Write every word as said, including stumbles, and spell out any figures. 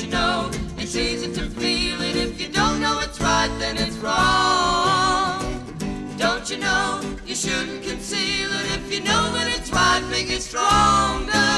you know it's easy to feel it? If you don't know it's right, then it's wrong. Don't you know you shouldn't conceal it? If you know that it's right, make it stronger.